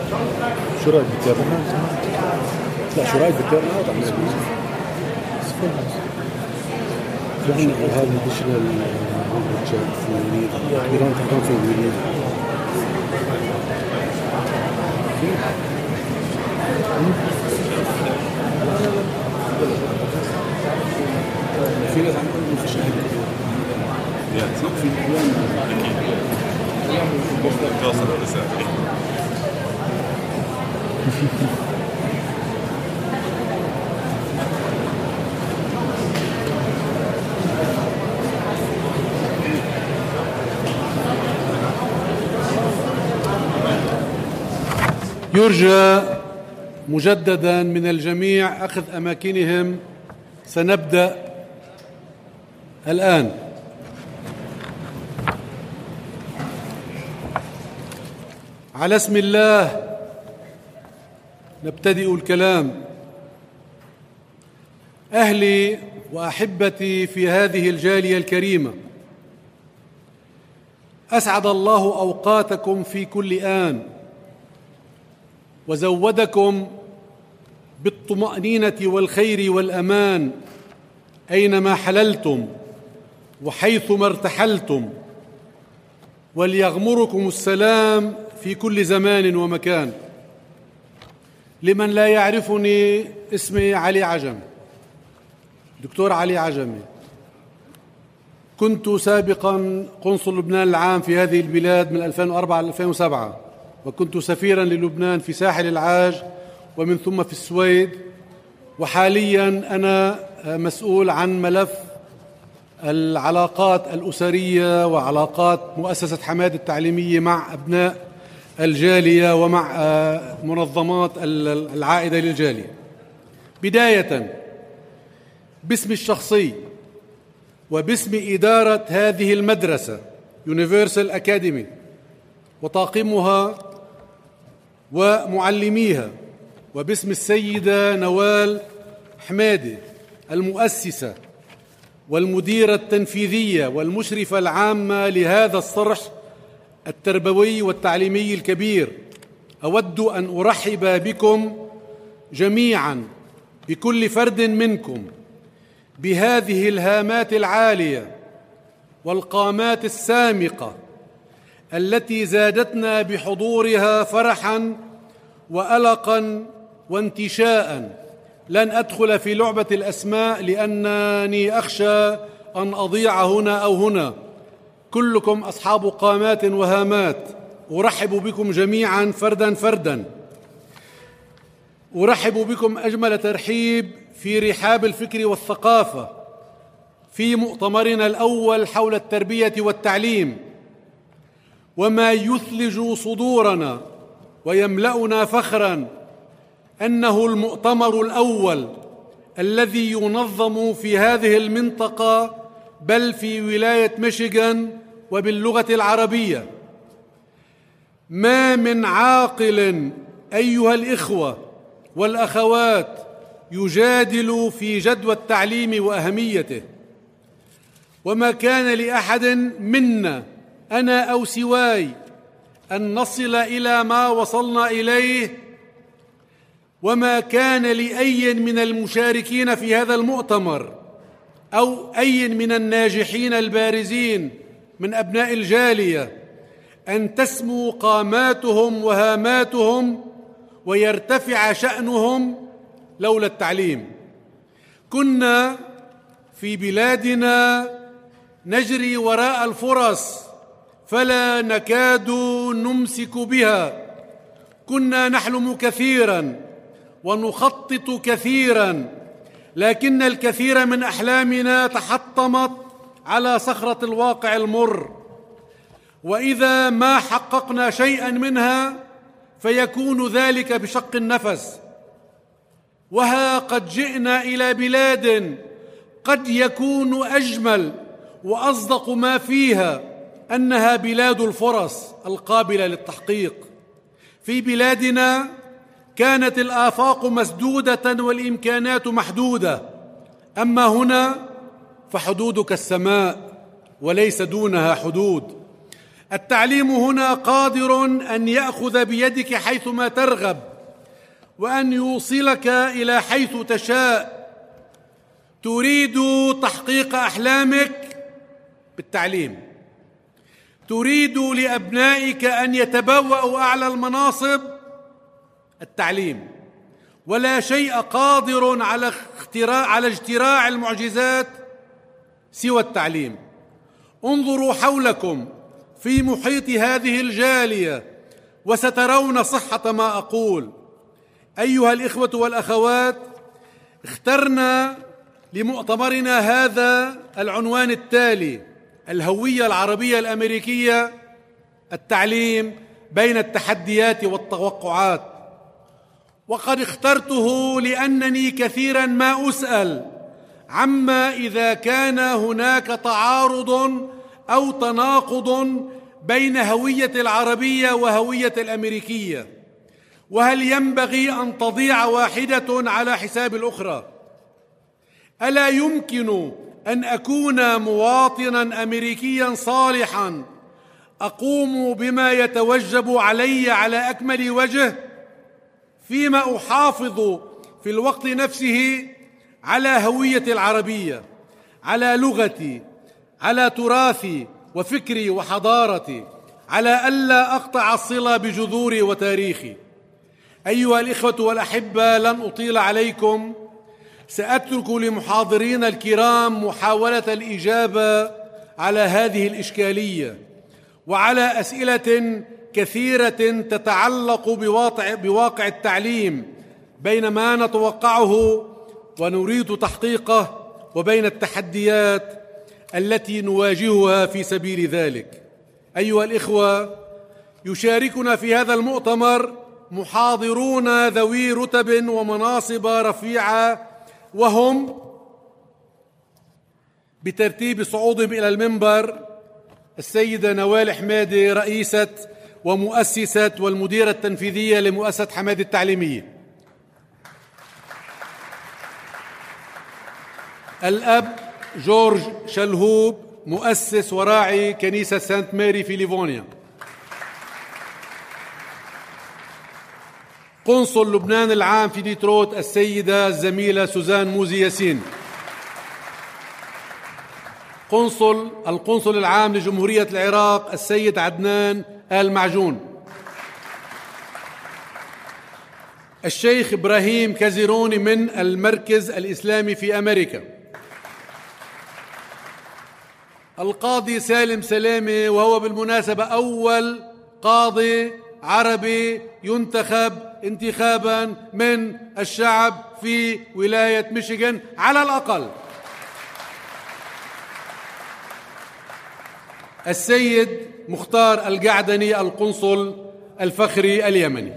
شو رايك بالتيرنا؟ لا شو رايك بالتيرنا؟ طبعا في عندنا هذا الاديشنال في الوليد ايران تحكم في الوليد في ناس عندهم ما فيش في توصل الرسالة. يرجى مجددا من الجميع أخذ أماكنهم. سنبدأ الآن. على اسم الله نبتدئ الكلام. أهلي وأحبتي في هذه الجالية الكريمة، أسعد الله أوقاتكم في كل آن، وزودكم بالطمأنينة والخير والأمان أينما حللتم وحيثما ارتحلتم، وليغمركم السلام في كل زمان ومكان. لمن لا يعرفني، اسمي علي عجمي، دكتور علي عجمي. كنت سابقا قنصل لبنان العام في هذه البلاد من 2004 إلى 2007، وكنت سفيرا للبنان في ساحل العاج ومن ثم في السويد، وحاليا أنا مسؤول عن ملف العلاقات الأسرية وعلاقات مؤسسة حماد التعليمية مع أبناء الجالية ومع منظمات العائدة للجالية. بداية باسمي الشخصي وباسم إدارة هذه المدرسة يونيفرسال أكاديمي وطاقمها ومعلميها، وباسم السيدة نوال حمادي المؤسسة والمديرة التنفيذية والمشرفة العامة لهذا الصرح التربوي والتعليمي الكبير، أود أن أرحب بكم جميعا بكل فرد منكم بهذه الهامات العالية والقامات السامقة التي زادتنا بحضورها فرحا وألقا وانتشاء. لن أدخل في لعبة الأسماء لأنني أخشى أن أضيع هنا أو هنا، كلكم أصحاب قامات وهامات. أرحب بكم جميعا فردا فردا. أرحب بكم أجمل ترحيب في رحاب الفكر والثقافة في مؤتمرنا الأول حول التربية والتعليم، وما يثلج صدورنا ويملأنا فخرا أنه المؤتمر الأول الذي ينظم في هذه المنطقة، بل في ولاية ميشيغان وباللغة العربية. ما من عاقل أيها الإخوة والأخوات يجادل في جدوى التعليم وأهميته، وما كان لأحد منا أنا أو سواي أن نصل إلى ما وصلنا إليه، وما كان لأي من المشاركين في هذا المؤتمر أو أي من الناجحين البارزين من أبناء الجالية أن تسمو قاماتهم وهاماتهم ويرتفع شأنهم لولا التعليم. كنا في بلادنا نجري وراء الفرص فلا نكاد نمسك بها، كنا نحلم كثيرا ونخطط كثيرا، لكن الكثير من أحلامنا تحطمت على صخرة الواقع المر، وإذا ما حققنا شيئا منها فيكون ذلك بشق النفس. وها قد جئنا إلى بلاد قد يكون أجمل وأصدق ما فيها أنها بلاد الفرص القابلة للتحقيق. في بلادنا كانت الآفاق مسدودة والإمكانات محدودة، أما هنا فحدودك السماء وليس دونها حدود. التعليم هنا قادر أن يأخذ بيدك حيثما ترغب وأن يوصلك إلى حيث تشاء. تريد تحقيق أحلامك بالتعليم، تريد لأبنائك أن يتبوأوا أعلى المناصب، التعليم. ولا شيء قادر على اجتراع المعجزات سوى التعليم. انظروا حولكم في محيط هذه الجالية وسترون صحة ما أقول. أيها الإخوة والأخوات، اخترنا لمؤتمرنا هذا العنوان التالي: الهوية العربية الأمريكية، التعليم بين التحديات والتوقعات. وقد اخترته لأنني كثيرا ما أسأل عما إذا كان هناك تعارض أو تناقض بين هوية العربية وهوية الأمريكية، وهل ينبغي أن تضيع واحدة على حساب الأخرى؟ ألا يمكن أن أكون مواطنا أمريكيا صالحا أقوم بما يتوجب علي على أكمل وجه، فيما أحافظ في الوقت نفسه على هويتي العربية، على لغتي، على تراثي وفكري وحضارتي، على ألا أقطع الصلة بجذوري وتاريخي؟ أيها الإخوة والأحبة، لن أطيل عليكم، سأترك لمحاضرين الكرام محاولة الإجابة على هذه الإشكالية وعلى أسئلة كثيرة تتعلق بواقع التعليم بين ما نتوقعه ونريد تحقيقه وبين التحديات التي نواجهها في سبيل ذلك. أيها الإخوة، يشاركنا في هذا المؤتمر محاضرون ذوي رتب ومناصب رفيعة، وهم بترتيب صعودهم إلى المنبر: السيدة نوال حمادي، رئيسة ومؤسسة والمديرة التنفيذية لمؤسسة حمادي التعليمية. الأب جورج شلهوب، مؤسس وراعي كنيسة سانت ماري في ليفونيا. قنصل لبنان العام في ديترويت السيدة الزميلة سوزان موزي ياسين. القنصل العام لجمهورية العراق السيد عدنان آل معجون. الشيخ إبراهيم كازيروني من المركز الإسلامي في أمريكا. القاضي سالم سلامة، وهو بالمناسبة أول قاضي عربي ينتخب انتخابا من الشعب في ولاية ميشيغان على الأقل. السيد مختار القعدني، القنصل الفخري اليمني.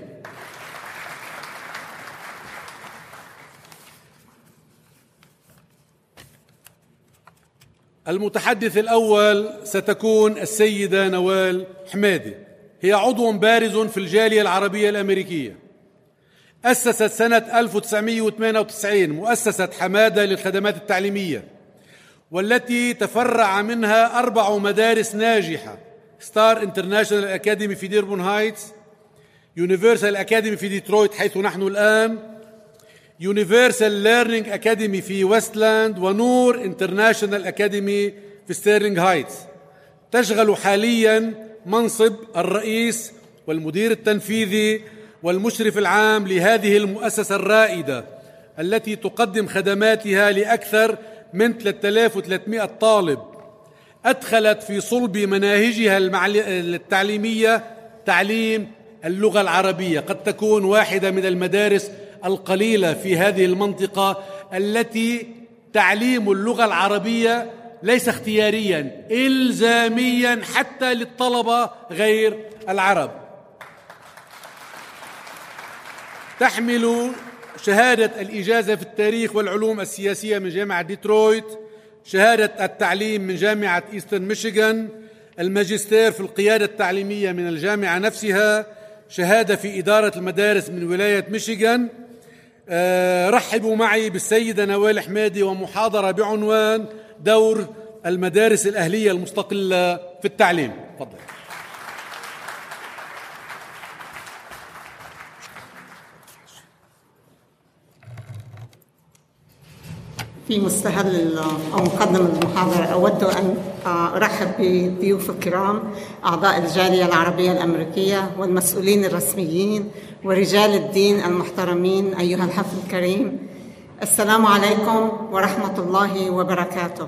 المتحدث الأول ستكون السيدة نوال حمادي، هي عضو بارز في الجالية العربية الأمريكية. أسست سنة 1998 مؤسسة حمادة للخدمات التعليمية، والتي تفرع منها 4 مدارس ناجحة: ستار انترناشونال أكاديمي في ديربون هايتس، يونيفرسال أكاديمي في ديترويت حيث نحن الآن، يونيفرسال ليرنينج أكاديمي في ويستلاند، ونور انترناشونال أكاديمي في ستيرلينغ هايتس. تشغل حاليا منصب الرئيس والمدير التنفيذي والمشرف العام لهذه المؤسسة الرائدة، التي تقدم خدماتها لأكثر من 3300 طالب. أدخلت في صلب مناهجها التعليمية تعليم اللغة العربية، قد تكون واحدة من المدارس القليلة في هذه المنطقة التي تعليم اللغة العربية ليس اختياريا، إلزاميا حتى للطلبة غير العرب. تحمل شهادة الإجازة في التاريخ والعلوم السياسية من جامعة ديترويت، شهادة التعليم من جامعة إيسترن ميشيغان، الماجستير في القيادة التعليمية من الجامعة نفسها، شهادة في إدارة المدارس من ولاية ميشيغان. رحبوا معي بالسيدة نوال حمادي ومحاضرة بعنوان دور المدارس الأهلية المستقلة في التعليم. تفضل. في مستهل أو مقدم المحاضرة أود أن أرحب بضيوف الكرام أعضاء الجالية العربية الأمريكية والمسؤولين الرسميين ورجال الدين المحترمين. أيها الحفل الكريم، السلام عليكم ورحمة الله وبركاته.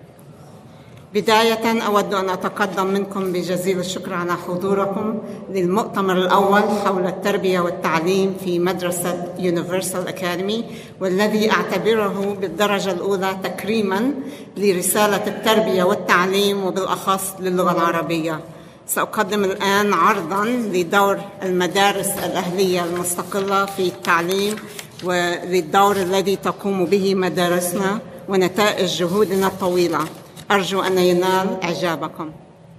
بداية أود أن أتقدم منكم بجزيل الشكر على حضوركم للمؤتمر الأول حول التربية والتعليم في مدرسة يونيفرسال أكاديمي، والذي أعتبره بالدرجة الأولى تكريماً لرسالة التربية والتعليم وبالأخص للغة العربية. سأقدم الآن عرضاً لدور المدارس الأهلية المستقلة في التعليم وللدور الذي تقوم به مدارسنا ونتائج جهودنا الطويلة. أرجو أن ينال إعجابكم.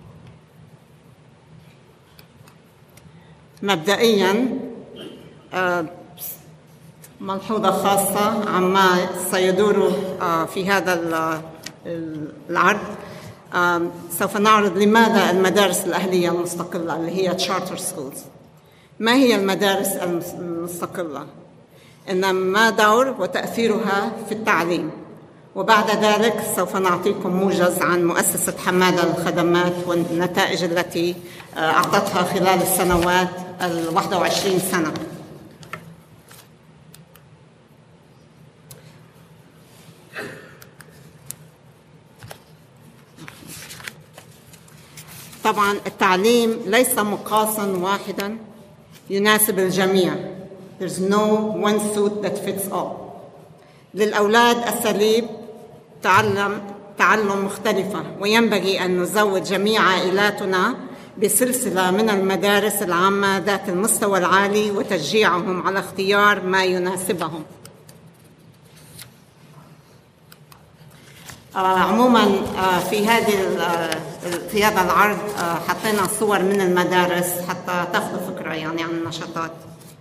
مبدئياً ملحوظة خاصة عما سيدور في هذا العرض. سوف نعرض لماذا المدارس الأهلية المستقلة اللي هي Charter Schools. ما هي المدارس المستقلة؟ ما دور وتأثيرها في التعليم. وبعد ذلك سوف نعطيكم موجز عن مؤسسة حمادة للخدمات والنتائج التي أعطتها خلال السنوات 21 سنة. طبعا التعليم ليس مقاسا واحدا يناسب الجميع. There's no one suit that fits all. للأولاد أساليب تعلم مختلفة، وينبغي أن نزود جميع عائلاتنا بسلسلة من المدارس العامة ذات المستوى العالي وتشجيعهم على اختيار ما يناسبهم. عموما في هذا العرض حطينا صور من المدارس حتى تاخذوا فكرة يعني عن النشاطات.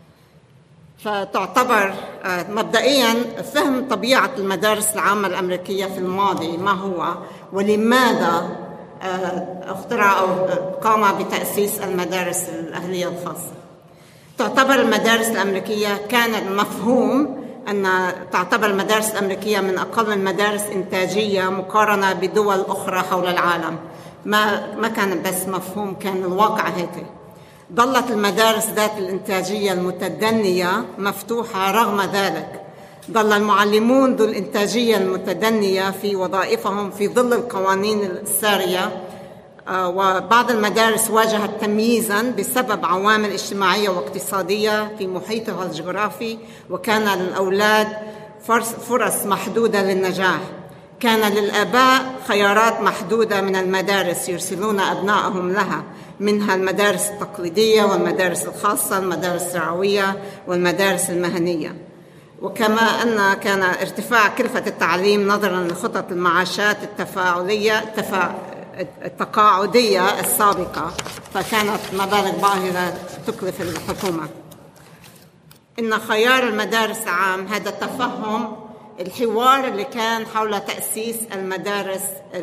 فتعتبر مبدئيا فهم طبيعة المدارس العامة الأمريكية في الماضي ما هو ولماذا اخترع أو قام بتأسيس المدارس الأهلية الخاصة. تعتبر المدارس الأمريكية كان المفهوم أن تعتبر المدارس الأمريكية من أقل المدارس إنتاجية مقارنة بدول أخرى حول العالم. ما كان بس مفهوم، كان الواقع هيك. ظلت المدارس ذات الإنتاجية المتدنية مفتوحة رغم ذلك. ظل المعلمون ذو الإنتاجية المتدنية في وظائفهم في ظل القوانين السارية، وبعض المدارس واجهت تمييزاً بسبب عوامل اجتماعية واقتصادية في محيطها الجغرافي، وكان للأولاد فرص محدودة للنجاح. كان للآباء خيارات محدودة من المدارس يرسلون أبنائهم لها، منها المدارس التقليدية والمدارس الخاصة، المدارس الثانوية والمدارس المهنية. وكما أن كان ارتفاع كلفة التعليم نظراً لخطط المعاشات التقاعدية السابقة، فكانت مبالغ باهظة تكلف الحكومة. إن خيار المدارس عام هذا تفهم الحوار اللي كان حول تأسيس المدارس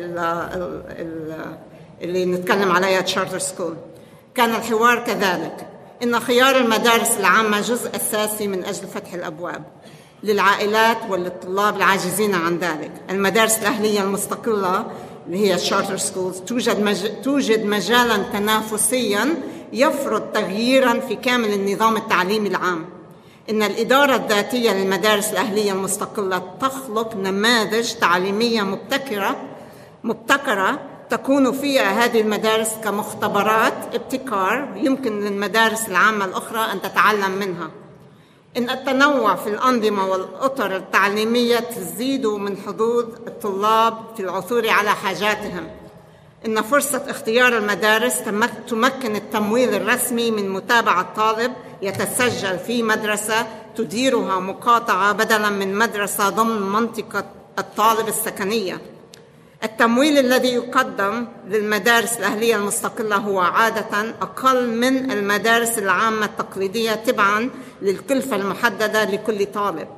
اللي نتكلم عليها Charter School. كان الحوار كذلك إن خيار المدارس العامة جزء أساسي من أجل فتح الأبواب للعائلات وللطلاب العاجزين عن ذلك. المدارس الأهلية المستقلة اللي هي Charter Schools توجد مجالاً تنافسياً يفرض تغييراً في كامل النظام التعليمي العام. إن الإدارة الذاتية للمدارس الأهلية المستقلة تخلق نماذج تعليمية مبتكرة تكون فيها هذه المدارس كمختبرات ابتكار يمكن للمدارس العامة الأخرى أن تتعلم منها. إن التنوع في الأنظمة والأطر التعليمية تزيد من حظوظ الطلاب في العثور على حاجاتهم. إن فرصة اختيار المدارس تمكن التمويل الرسمي من متابعة طالب يتسجل في مدرسة تديرها مقاطعة بدلاً من مدرسة ضمن منطقة الطالب السكنية. التمويل الذي يقدم للمدارس الأهلية المستقلة هو عادة أقل من المدارس العامة التقليدية تبعاً للكلفة المحددة لكل طالب.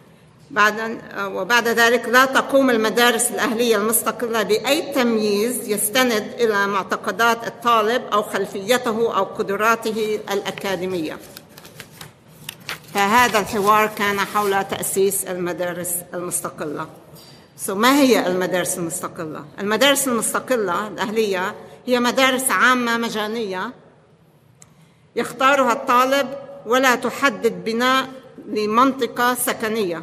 وبعد ذلك لا تقوم المدارس الأهلية المستقلة بأي تمييز يستند إلى معتقدات الطالب أو خلفيته أو قدراته الأكاديمية. فهذا الحوار كان حول تأسيس المدارس المستقلة. ما هي المدارس المستقلة؟ المدارس المستقلة الأهلية هي مدارس عامة مجانية يختارها الطالب ولا تحدد بناء لمنطقة سكنية،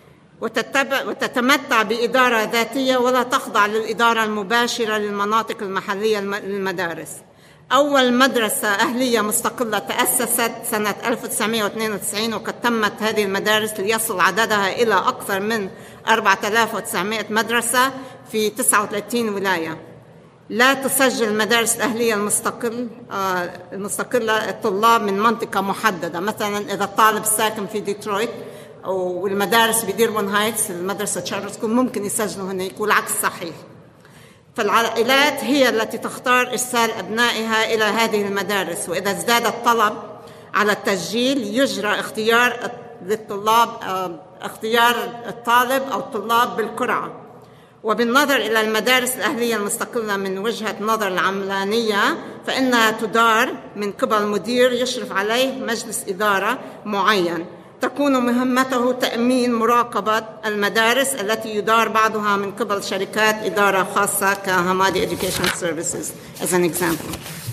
وتتمتع بإدارة ذاتية ولا تخضع للإدارة المباشرة للمناطق المحلية للمدارس. أول مدرسة أهلية مستقلة تأسست سنة 1992، وقد تمت هذه المدارس ليصل عددها إلى أكثر من 4900 مدرسة في 39 ولاية. لا تسجل المدارس الأهلية المستقلة الطلاب من منطقة محددة. مثلا إذا الطالب ساكن في ديترويت والمدارس بديربون هايتس، المدرسة تشارتر سكول، ممكن يسجلوا هناك، والعكس صحيح. فالعائلات هي التي تختار إرسال أبنائها إلى هذه المدارس، وإذا ازداد الطلب على التسجيل يجرى اختيار الطالب أو الطلاب بالقرعة. وبالنظر إلى المدارس الأهلية المستقلة من وجهة نظر العملانية، فإنها تدار من قبل مدير يشرف عليه مجلس إدارة معين، تكون مهمته تأمين مراقبة المدارس التي يدار بعضها من قبل شركات إدارة خاصة كهامادي Education Services as an example.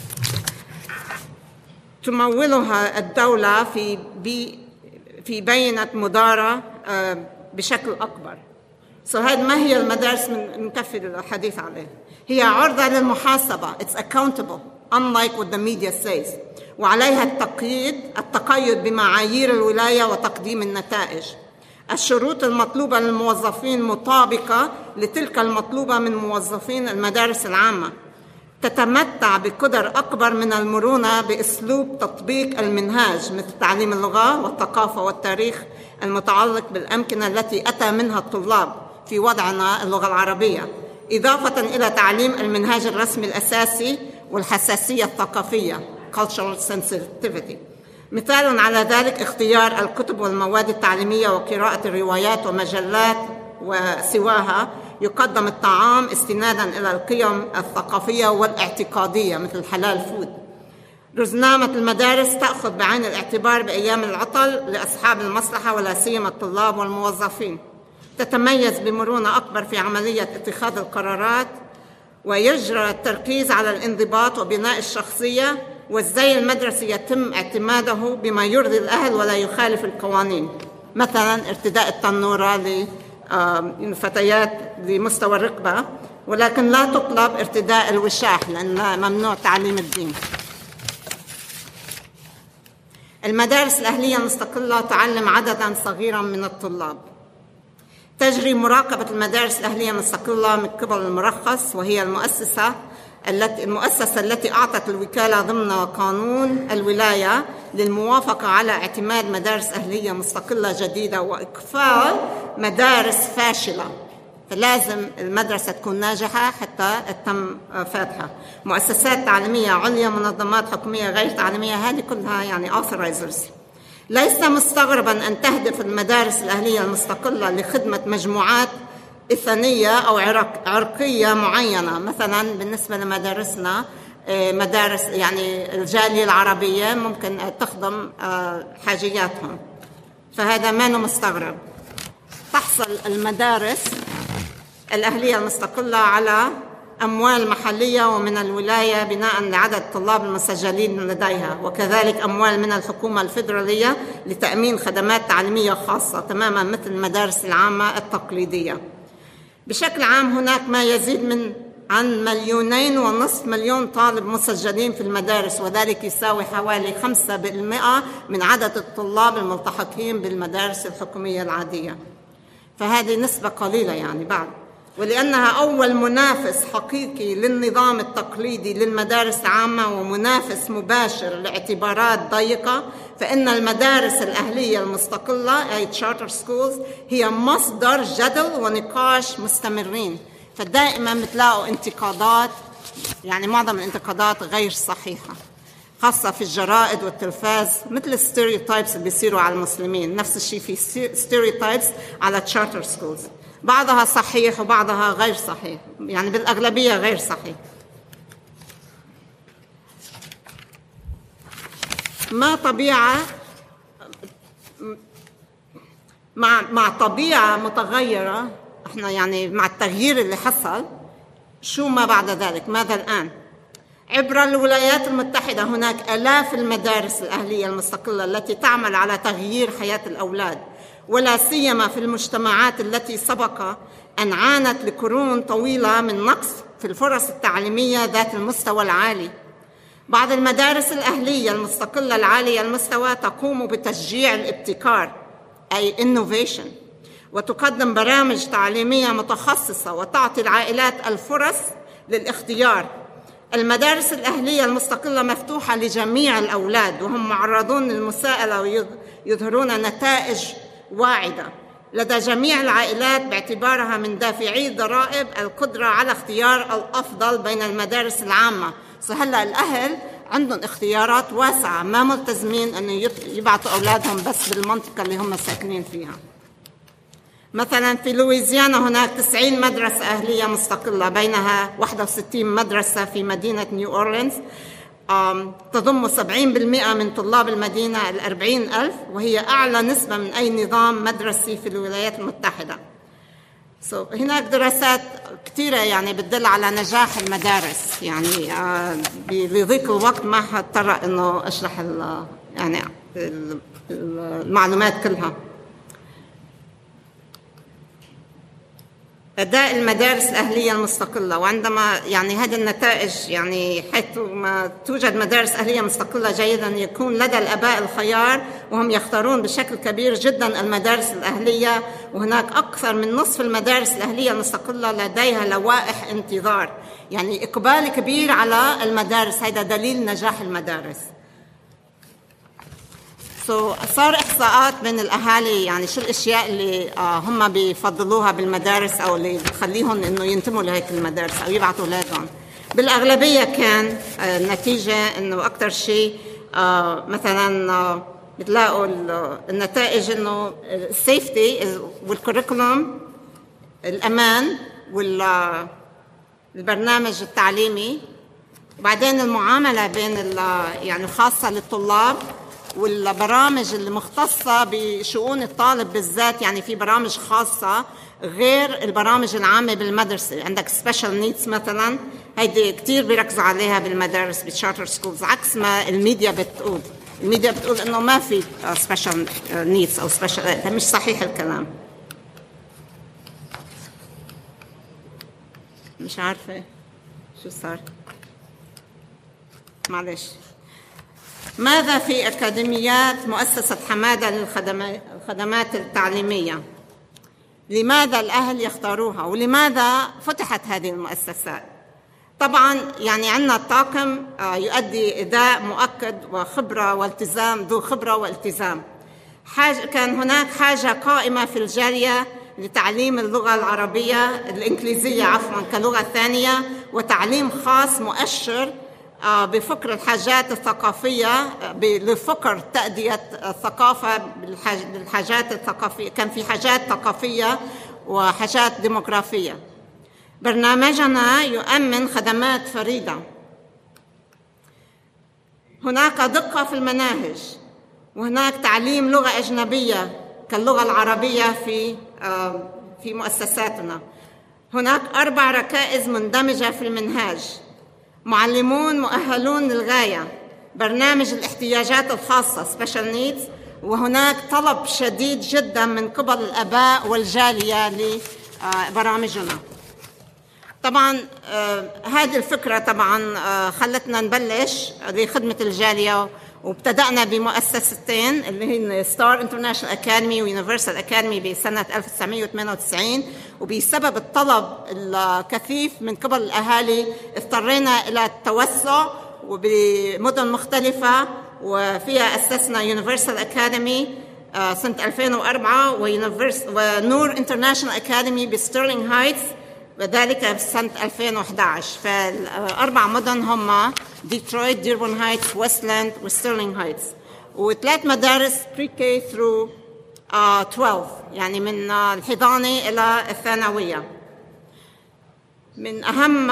تمولها الدولة في بينة مدارة بشكل أكبر. هذه ما هي المدارس من نكفي الحديث عليه. هي عرضة للمحاسبة. It's accountable unlike what the media says. وعليها التقيد بمعايير الولاية وتقديم النتائج. الشروط المطلوبة للموظفين مطابقة لتلك المطلوبة من موظفين المدارس العامة. تتمتع بقدر أكبر من المرونة بأسلوب تطبيق المنهاج، مثل تعليم اللغة والثقافة والتاريخ المتعلق بالأمكنة التي أتى منها الطلاب في وضعنا اللغة العربية، إضافة إلى تعليم المنهاج الرسمي الأساسي والحساسية الثقافية cultural sensitivity. مثال على ذلك اختيار الكتب والمواد التعليمية وقراءة الروايات ومجلات وسواها. يقدم الطعام استنادا إلى القيم الثقافية والاعتقادية مثل الحلال فود. رزنامة المدارس تأخذ بعين الاعتبار بأيام العطل لأصحاب المصلحة ولا سيما الطلاب والموظفين. تتميز بمرونة أكبر في عملية اتخاذ القرارات، ويجرى التركيز على الانضباط وبناء الشخصية، والزي المدرسي يتم اعتماده بما يرضي الأهل ولا يخالف القوانين. مثلا ارتداء التنورة للفتيات لمستوى الرقبة، ولكن لا تطلب ارتداء الوشاح لأن ممنوع تعليم الدين. المدارس الأهلية المستقلة تعلم عددا صغيرا من الطلاب. تجري مراقبة المدارس الأهلية المستقلة من قبل المرخص، وهي المؤسسة التي أعطت الوكالة ضمن قانون الولاية للموافقة على اعتماد مدارس أهلية مستقلة جديدة وإقفال مدارس فاشلة. فلازم المدرسة تكون ناجحة حتى تم فتحها. مؤسسات تعليمية عليا، منظمات حكومية غير تعليمية، هذه كلها يعني authorizers. ليس مستغربا أن تهدف المدارس الأهلية المستقلة لخدمة مجموعات إثنية أو عرقية معينة. مثلا بالنسبة لمدارسنا مدارس يعني الجالية العربية ممكن تخدم حاجياتهم، فهذا ما مستغرب. تحصل المدارس الأهلية المستقلة على أموال محلية ومن الولاية بناء لعدد الطلاب المسجلين لديها، وكذلك أموال من الحكومة الفيدرالية لتأمين خدمات تعليمية خاصة تماما مثل المدارس العامة التقليدية. بشكل عام هناك ما يزيد عن 2.5 مليون طالب مسجلين في المدارس، وذلك يساوي حوالي 5% من عدد الطلاب الملتحقين بالمدارس الحكومية العادية. فهذه نسبة قليلة يعني بعد. ولأنها أول منافس حقيقي للنظام التقليدي للمدارس العامة ومنافس مباشر لاعتبارات ضيقة، فإن المدارس الأهلية المستقلة أي charter schools هي مصدر جدل ونقاش مستمرين. فدائما بتلاقوا انتقادات، يعني معظم الانتقادات غير صحيحة، خاصة في الجرائد والتلفاز، مثل الستيريوتايبس اللي بيصيروا على المسلمين. نفس الشيء في ستيريوتايبس على charter schools، بعضها صحيح وبعضها غير صحيح، يعني بالأغلبية غير صحيح. مع طبيعة متغيرة احنا يعني مع التغيير اللي حصل شو ما بعد ذلك، ماذا الآن؟ عبر الولايات المتحدة هناك آلاف المدارس الأهلية المستقلة التي تعمل على تغيير حياة الأولاد، ولا سيما في المجتمعات التي سبق أن عانت لقرون طويلة من نقص في الفرص التعليمية ذات المستوى العالي. بعض المدارس الأهلية المستقلة العالية المستوى تقوم بتشجيع الابتكار أي innovation، وتقدم برامج تعليمية متخصصة وتعطي العائلات الفرص للاختيار. المدارس الأهلية المستقلة مفتوحة لجميع الأولاد، وهم معرضون للمساءلة ويظهرون نتائج واعدة لدى جميع العائلات باعتبارها من دافعي الضرائب القدرة على اختيار الأفضل بين المدارس العامة. هلا الأهل عندهم اختيارات واسعة، ما ملتزمين أن يبعثوا أولادهم بس بالمنطقة اللي هم ساكنين فيها. مثلا في لويزيانا هناك 90 مدرسة أهلية مستقلة، بينها 61 مدرسة في مدينة نيو أورلينز تضم 70% من طلاب المدينة 40,000، وهي أعلى نسبة من أي نظام مدرسي في الولايات المتحدة. هناك دراسات كثيرة يعني بتدل على نجاح المدارس. يعني بضيق الوقت ما هضطر إنه أشرح يعني المعلومات كلها. أداء المدارس الأهلية المستقلة، وعندما يعني هذه النتائج يعني حيث ما توجد مدارس أهلية مستقلة جيدا يكون لدى الآباء الخيار، وهم يختارون بشكل كبير جدا المدارس الأهلية، وهناك أكثر من نصف المدارس الأهلية المستقلة لديها لوائح انتظار، يعني إقبال كبير على المدارس. هذا دليل نجاح المدارس. صار إحصاءات بين الأهالي، يعني شو الأشياء اللي هم بيفضلوها بالمدارس أو اللي بتخليهم إنه ينتموا لهيك المدارس أو يبعثوا أولادهم. بالأغلبية كان النتيجة إنه أكتر شيء مثلا بتلاقوا النتائج إنه السيفتي والكوريكولوم، الأمان والبرنامج التعليمي، وبعدين المعاملة بين يعني خاصة للطلاب، والبرامج المختصة بشؤون الطالب بالذات. يعني في برامج خاصة غير البرامج العامة بالمدرسة. عندك special needs مثلا، هيدي كتير بيركزوا عليها بالمدارس بالشارتر سكولز، عكس ما الميديا بتقول. الميديا بتقول إنه ما في special needs أو special، مش صحيح الكلام. مش عارفة شو صار، معلش. ماذا في أكاديميات مؤسسة حمادة للخدمات التعليمية؟ لماذا الأهل يختاروها ولماذا فتحت هذه المؤسسات؟ طبعا يعني عندنا الطاقم يؤدي أداء مؤكد وخبرة والتزام، ذو خبرة والتزام. كان هناك حاجة قائمة في الجالية لتعليم اللغة العربية الإنجليزية كلغة ثانية، وتعليم خاص مؤشر بفكر الحاجات الثقافية، لفكر تأدية الثقافة بالحاجات الثقافية. كان في حاجات ثقافية وحاجات ديموغرافية. برنامجنا يؤمن خدمات فريدة. هناك دقة في المناهج، وهناك تعليم لغة أجنبية كاللغة العربية في مؤسساتنا. هناك 4 ركائز مندمجة في المنهاج، معلمون مؤهلون للغاية، برنامج الاحتياجات الخاصة special needs، وهناك طلب شديد جدا من قبل الآباء والجالية لبرامجنا. طبعا هذه الفكرة طبعا خلتنا نبلش لخدمة الجالية، وابتدأنا بمؤسستين اللي هي ستار انترناشونال أكاديمي ويونيفرسال أكاديمي بسنة 1998. وبسبب الطلب الكثيف من قبل الأهالي اضطرينا إلى التوسع وبمدن مختلفة، وفيها أسسنا يونيفرسال أكاديمي سنة 2004 ونور انترناشونال أكاديمي بستيرلينغ هايتس، وذلك بسنة 2011. فال4 مدن هم ديترويت، ديربون هايتس، ويستلاند وستيرلينغ هايتس. و3 مدارس بري-كي through 12، يعني من الحضانة إلى الثانوية. من أهم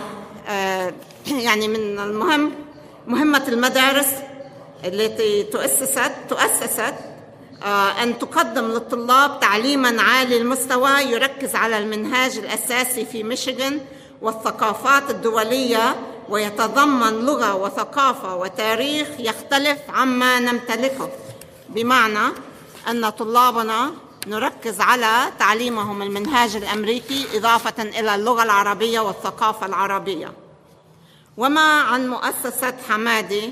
يعني من المهم مهمة المدارس التي تؤسست أن تقدم للطلاب تعليماً عالي المستوى يركز على المنهاج الأساسي في ميشيغان والثقافات الدولية، ويتضمن لغة وثقافة وتاريخ يختلف عما نمتلكه، بمعنى أن طلابنا نركز على تعليمهم المنهاج الأمريكي إضافة إلى اللغة العربية والثقافة العربية. وما عن مؤسسة حمادي؟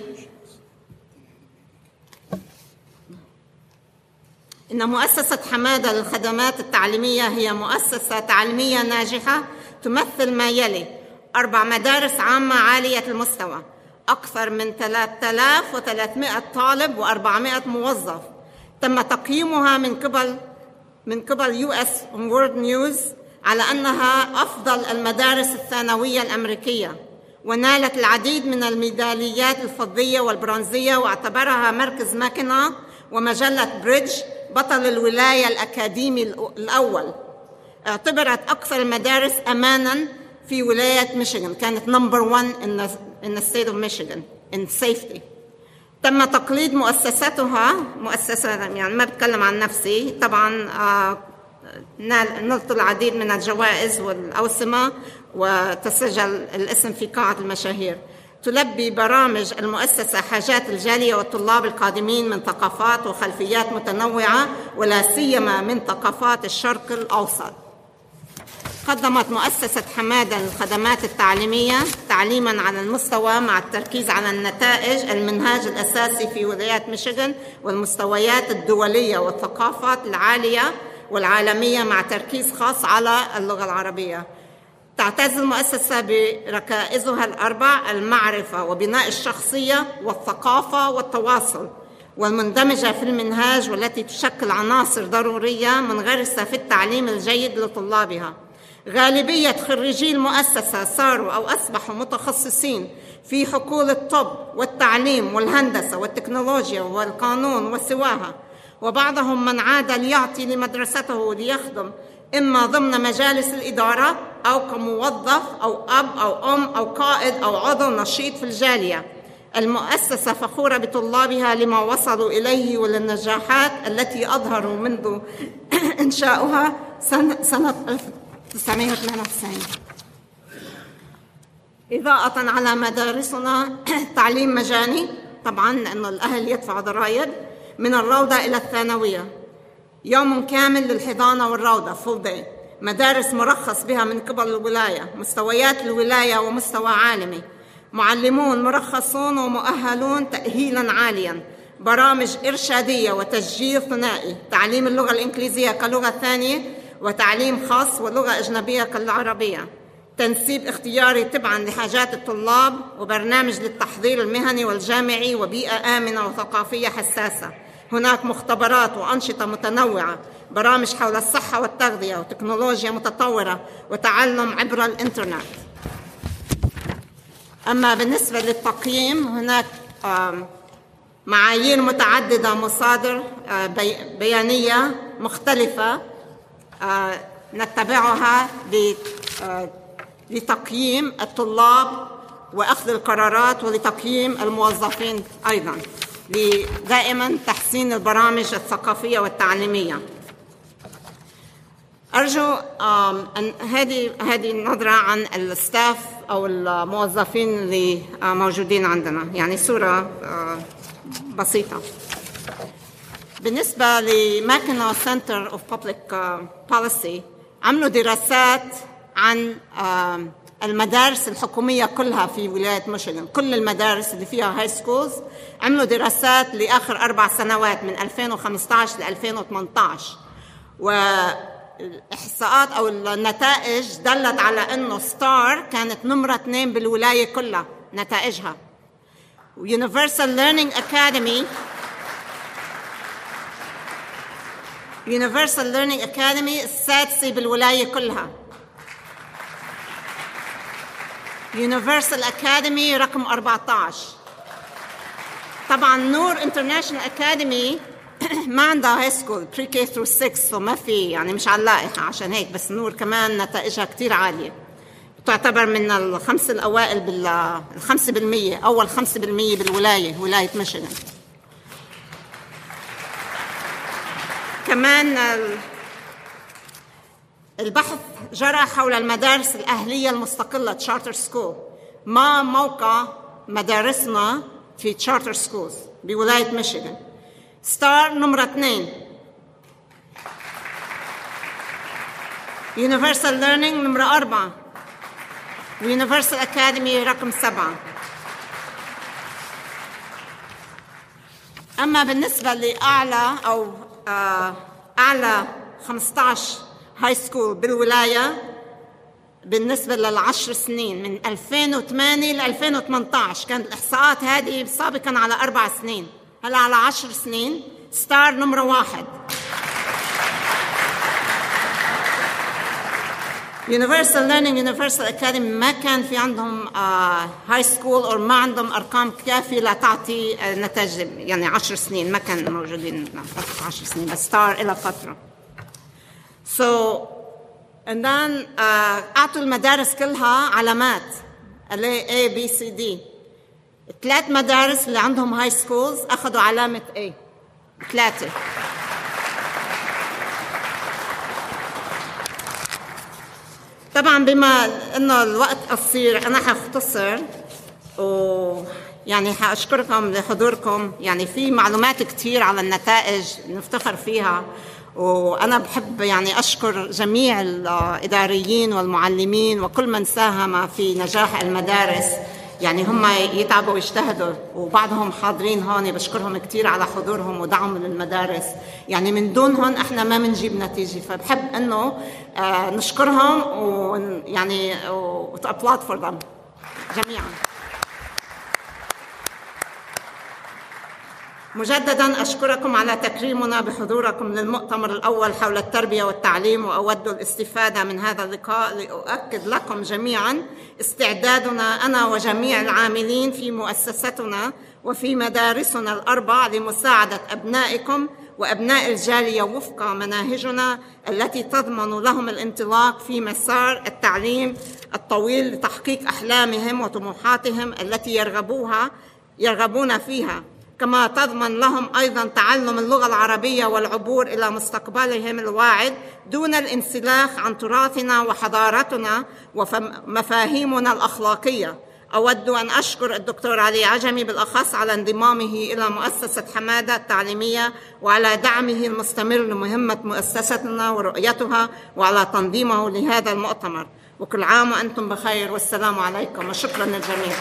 إن مؤسسة حمادة للخدمات التعليمية هي مؤسسة تعليمية ناجحة تمثل ما يلي: 4 مدارس عامة عالية المستوى، أكثر من 3300 طالب و400 موظف. تم تقييمها من قبل US World News على أنها أفضل المدارس الثانوية الأمريكية، ونالت العديد من الميداليات الفضية والبرونزية، واعتبرها مركز ماكينة ومجلة بريدج بطل الولاية الأكاديمي الأول. اعتبرت أكثر المدارس أماناً في ولاية ميشيغان، كانت number 1 in the state of Michigan in safety. تم تقليد مؤسساتها، مؤسسة يعني ما بتكلم عن نفسي طبعاً، نلت العديد من الجوائز والأوسمة وتسجل الاسم في قاعة المشاهير. تلبي برامج المؤسسة حاجات الجالية والطلاب القادمين من ثقافات وخلفيات متنوعة، ولا سيما من ثقافات الشرق الأوسط. قدمت مؤسسة حمادة للخدمات التعليمية تعليماً على المستوى مع التركيز على النتائج المنهاج الأساسي في ولايات ميشيغان والمستويات الدولية والثقافات العالية والعالمية مع تركيز خاص على اللغة العربية. تعتز المؤسسة بركائزها ال4: المعرفة وبناء الشخصية والثقافة والتواصل، والمندمجة في المنهاج، والتي تشكل عناصر ضرورية منغرسة في التعليم الجيد لطلابها. غالبية خريجي المؤسسة صاروا أو أصبحوا متخصصين في حقول الطب والتعليم والهندسة والتكنولوجيا والقانون وسواها، وبعضهم من عاد ليعطي لمدرسته ليخدم إما ضمن مجالس الإدارة أو كموظف أو أب أو أم أو قائد أو عضو نشيط في الجالية. المؤسسة فخورة بطلابها لما وصلوا إليه وللنجاحات التي أظهروا منذ إنشاؤها سنة 1992. إضاءة على مدارسنا تعليم مجاني طبعاً لأن الأهل يدفعوا ضرائب من الروضة إلى الثانوية، يوم كامل للحضانة والروضة full day، مدارس مرخص بها من قبل الولاية، مستويات الولاية ومستوى عالمي، معلمون مرخصون ومؤهلون تأهيلاً عالياً، برامج إرشادية وتسجيل ثنائي، تعليم اللغة الإنجليزية كلغة ثانية وتعليم خاص ولغة أجنبية كالعربية، تنسيب اختياري تبعاً لحاجات الطلاب، وبرنامج للتحضير المهني والجامعي، وبيئة آمنة وثقافية حساسة. هناك مختبرات وأنشطة متنوعة، برامج حول الصحة والتغذية، وتكنولوجيا متطورة، وتعلم عبر الإنترنت. أما بالنسبة للتقييم هناك معايير متعددة، مصادر بيانية مختلفة نتبعها لتقييم الطلاب وأخذ القرارات، ولتقييم الموظفين أيضاً، دائماً تحسين البرامج الثقافية والتعليمية. أرجو أن هذه النظرة عن الستاف أو الموظفين اللي موجودين عندنا، يعني صورة بسيطة. بالنسبة لماكينة Center of Public Policy، عملوا دراسات عن المدارس الحكومية كلها في ولاية ميشيغان، كل المدارس اللي فيها هاي سكولز، عملوا دراسات لآخر 4 سنوات من 2015 ل 2018، والإحصاءات أو النتائج دلت على أنه ستار كانت نمرة 2 بالولاية كلها نتائجها. Universal Learning Academy السادسة بالولاية كلها. Universal Academy رقم 14. طبعاً نور International Academy ما عندها هاي سكول pre K through 6، وما في يعني مش على اللائحة، عشان هيك بس نور كمان نتائجها كتير عالية، تعتبر من ال5 الأوائل ال5%، أول 5% بالولاية، ولاية ميشيغان. كمان البحث جرى حول المدارس الأهلية المستقلة Charter School. ما موقع مدارسنا في Charter Schools بولاية ميشيغان؟ ستار نمرة 2، Universal Learning نمرة 4، Universal Academy رقم 7. أما بالنسبة لأعلى أو أعلى 15 هاي سكول بالولاية بالنسبة لل10 سنين من 2008 ل 2018، كانت الإحصاءات هذه سابقا على 4 سنين، هلا على 10 سنين. ستار نمرة 1. Universal Learning Universal Academy ما كان في عندهم هاي سكول أو ما عندهم أرقام كافية لتعطي نتائج، يعني 10 سنين ما كان موجودين 10 سنين، بس ستار إلى فترة. and then أعطوا المدارس كلها علامات اللي A B C D. 3 مدارس اللي عندهم هاي سكولز أخذوا علامة A، 3. طبعا بما انه الوقت قصير انا حاختصر، ويعني حاشكركم لحضوركم. يعني في معلومات كتير على النتائج نفتخر فيها، وانا بحب يعني اشكر جميع الاداريين والمعلمين وكل من ساهم في نجاح المدارس. يعني هم يتعبوا ويجتهدوا، وبعضهم حاضرين هون، بشكرهم كتير على حضورهم ودعمهم للمدارس. يعني من دونهم احنا ما منجيب نتيجة، فبحب انه نشكرهم ويعني applaud for them جميعا. مجددا أشكركم على تكريمنا بحضوركم للمؤتمر الأول حول التربية والتعليم، وأود الاستفادة من هذا اللقاء لأؤكد لكم جميعا استعدادنا أنا وجميع العاملين في مؤسستنا وفي مدارسنا ال4 لمساعدة أبنائكم وأبناء الجالية وفق مناهجنا التي تضمن لهم الانطلاق في مسار التعليم الطويل لتحقيق أحلامهم وطموحاتهم التي يرغبون فيها، كما تضمن لهم أيضا تعلم اللغة العربية والعبور إلى مستقبلهم الواعد دون الانسلاخ عن تراثنا وحضارتنا ومفاهيمنا الأخلاقية. أود أن أشكر الدكتور علي عجمي بالأخص على انضمامه إلى مؤسسة حمادة التعليمية وعلى دعمه المستمر لمهمة مؤسستنا ورؤيتها وعلى تنظيمه لهذا المؤتمر. وكل عام وأنتم بخير، والسلام عليكم وشكرا للجميع.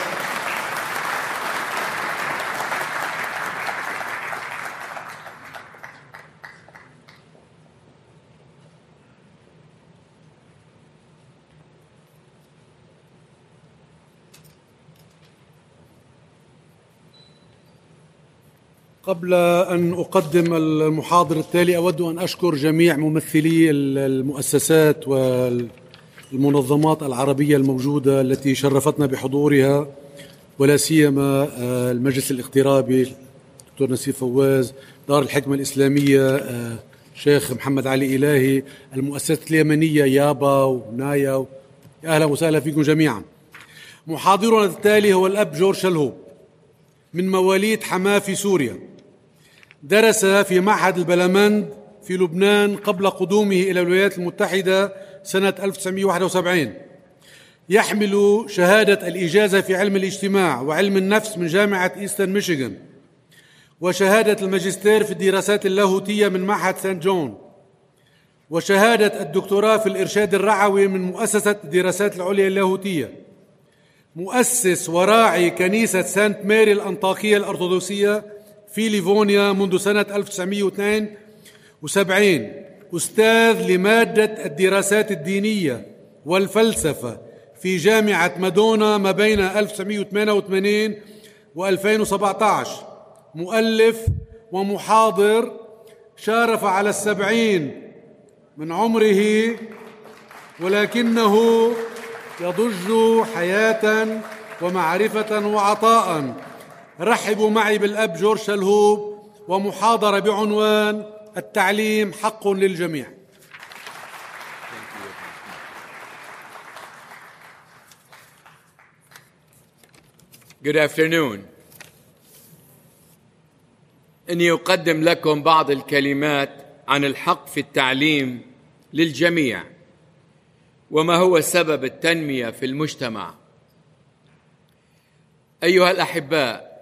قبل أن أقدم المحاضر التالي أود أن أشكر جميع ممثلي المؤسسات والمنظمات العربية الموجودة التي شرفتنا بحضورها، ولا سيما المجلس الاغترابي دكتور نسيف فواز، دار الحكمة الإسلامية شيخ محمد علي إلهي، المؤسسات اليمنية يابا ونايا. أهلا وسهلا فيكم جميعا. محاضرنا التالي هو الأب جورج شلهوب، من مواليد حماة في سوريا. درس في معهد البلمند في لبنان قبل قدومه إلى الولايات المتحدة سنة 1971. يحمل شهادة الإجازة في علم الاجتماع وعلم النفس من جامعة إيسترن ميشيغان، وشهادة الماجستير في الدراسات اللاهوتية من معهد سانت جون، وشهادة الدكتوراه في الإرشاد الرعوي من مؤسسة الدراسات العليا اللاهوتية. مؤسس وراعي كنيسة سانت ماري الأنطاكية الأرثوذكسية في ليفونيا منذ سنة 1972. أستاذ لمادة الدراسات الدينية والفلسفة في جامعة مادونا ما بين 1988 و2017. مؤلف ومحاضر، شارف على 70 من عمره، ولكنه يضج حياة ومعرفة وعطاء. رحبوا معي بالأب جورج شلهوب ومحاضرة بعنوان التعليم حق للجميع. Good afternoon. إني أقدم لكم بعض الكلمات عن الحق في التعليم للجميع، وما هو سبب التنمية في المجتمع. أيها الأحباء،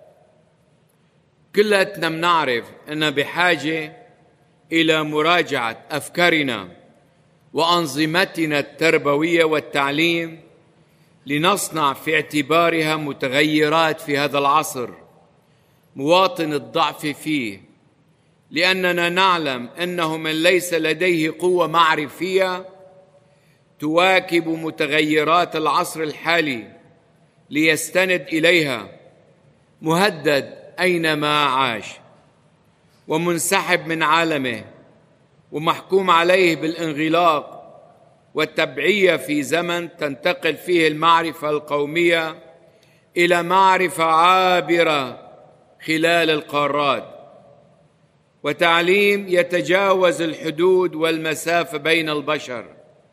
كلنا بنعرف أننا بحاجة إلى مراجعة أفكارنا وأنظمتنا التربوية والتعليم لنصنع في اعتبارها متغيرات في هذا العصر مواطن الضعف فيه، لأننا نعلم أنه من ليس لديه قوة معرفية تواكب متغيرات العصر الحالي ليستند إليها مهدد أينما عاش ومنسحب من عالمه ومحكوم عليه بالانغلاق والتبعية في زمن تنتقل فيه المعرفة القومية إلى معرفة عابرة خلال القارات، وتعليم يتجاوز الحدود والمسافة بين البشر.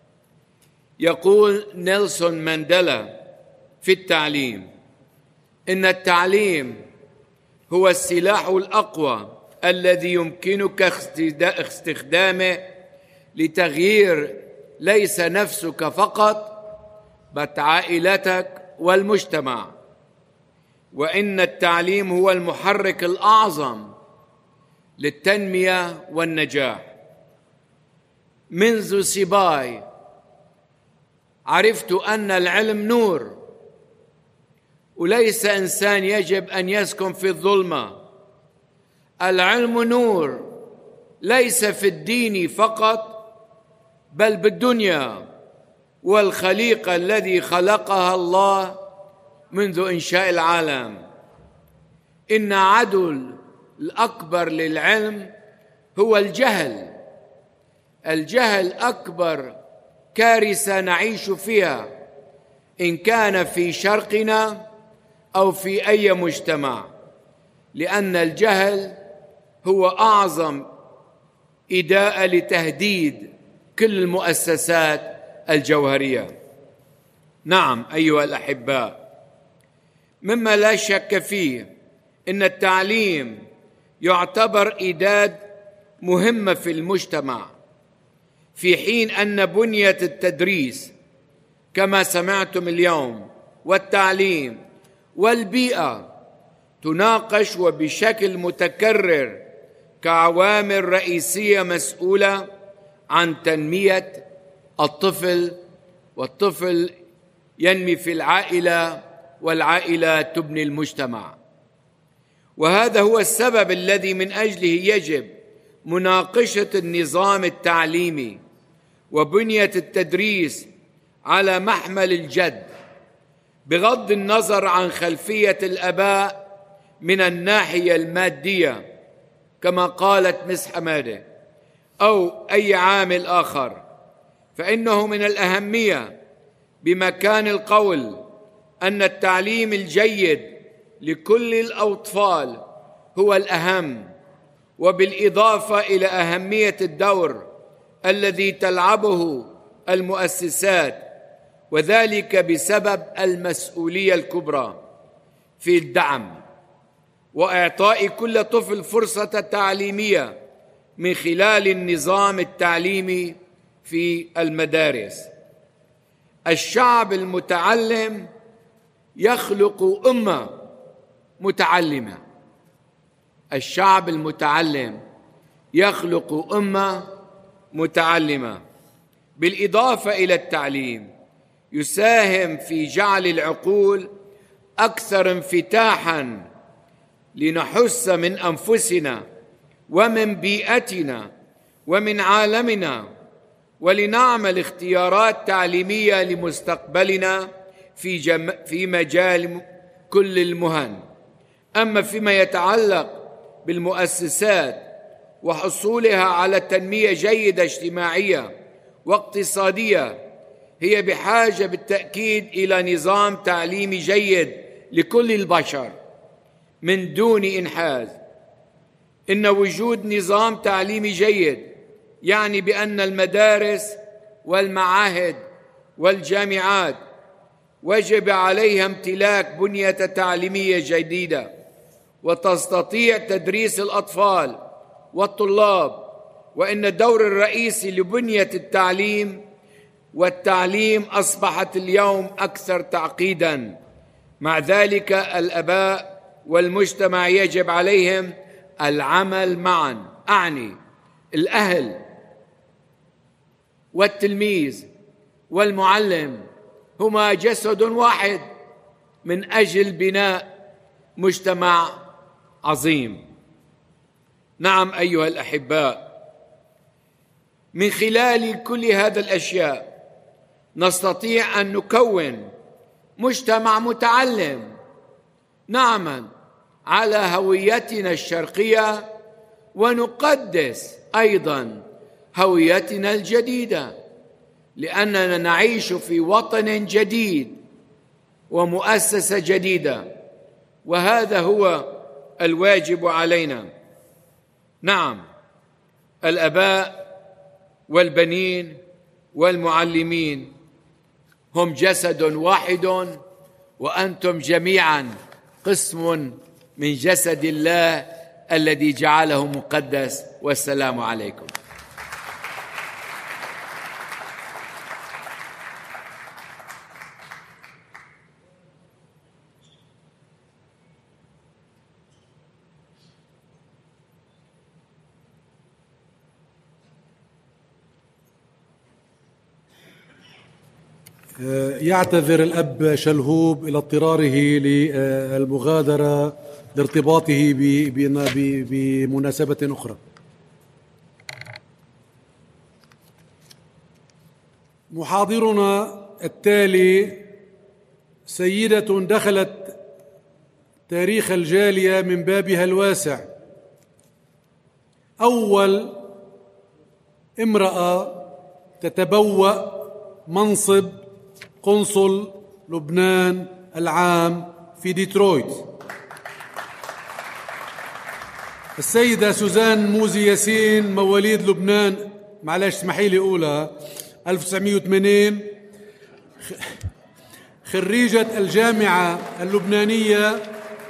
يقول نيلسون مانديلا في التعليم إن التعليم هو السلاح الأقوى الذي يمكنك استخدامه لتغيير ليس نفسك فقط بل عائلتك والمجتمع، وإن التعليم هو المحرك الأعظم للتنمية والنجاح. منذ صباي عرفت أن العلم نور، وليس إنسان يجب أن يسكن في الظلمة. العلم نور ليس في الدين فقط بل بالدنيا والخليقة الذي خلقها الله منذ إنشاء العالم. إن عدو الأكبر للعلم هو الجهل. الجهل أكبر كارثة نعيش فيها، إن كان في شرقنا أو في أي مجتمع، لأن الجهل هو أعظم إداءة لتهديد كل المؤسسات الجوهرية. نعم أيها الأحباء، مما لا شك فيه إن التعليم يعتبر إداة مهمة في المجتمع، في حين أن بنية التدريس كما سمعتم اليوم والتعليم والبيئة تناقش وبشكل متكرر كعوامل رئيسية مسؤولة عن تنمية الطفل، والطفل ينمي في العائلة والعائلة تبني المجتمع. وهذا هو السبب الذي من أجله يجب مناقشة النظام التعليمي وبنية التدريس على محمل الجد، بغض النظر عن خلفية الآباء من الناحية المادية كما قالت مس حمادة أو أي عامل آخر. فإنه من الأهمية بمكان القول أن التعليم الجيد لكل الأطفال هو الأهم، وبالإضافة إلى أهمية الدور الذي تلعبه المؤسسات، وذلك بسبب المسؤولية الكبرى في الدعم وإعطاء كل طفل فرصة تعليمية من خلال النظام التعليمي في المدارس. الشعب المتعلم يخلق أمة متعلمة. الشعب المتعلم يخلق أمة متعلمة. بالإضافة إلى التعليم يساهم في جعل العقول أكثر انفتاحاً لنحس من أنفسنا ومن بيئتنا ومن عالمنا، ولنعمل اختيارات تعليمية لمستقبلنا في مجال كل المهن. أما فيما يتعلق بالمؤسسات وحصولها على تنمية جيدة اجتماعية واقتصادية، هي بحاجة بالتأكيد إلى نظام تعليمي جيد لكل البشر من دون إنحاز. إن وجود نظام تعليمي جيد يعني بأن المدارس والمعاهد والجامعات وجب عليها امتلاك بنية تعليمية جديدة، وتستطيع تدريس الأطفال والطلاب وإن الدور الرئيسي لبنية التعليم والتعليم أصبحت اليوم أكثر تعقيداً. مع ذلك الآباء والمجتمع يجب عليهم العمل معاً، أعني الأهل والتلميذ والمعلم هما جسد واحد من أجل بناء مجتمع عظيم. نعم أيها الأحباء، من خلال كل هذه الأشياء نستطيع أن نكون مجتمع متعلم نعمل على هويتنا الشرقية ونقدس أيضا هويتنا الجديدة، لأننا نعيش في وطن جديد ومؤسسة جديدة، وهذا هو الواجب علينا. نعم، الآباء والبنين والمعلمين هم جسد واحد، وأنتم جميعا قسم من جسد الله الذي جعله مقدس. والسلام عليكم. يعتذر الأب شلهوب إلى اضطراره للمغادرة لارتباطه بمناسبة أخرى. محاضرنا التالي سيدة دخلت تاريخ الجالية من بابها الواسع، أول امرأة تتبوأ منصب قنصل لبنان العام في ديترويت، السيدة سوزان موزي ياسين، مواليد لبنان، معلش اسمحي لي أقولها، 1980، خريجة الجامعة اللبنانية،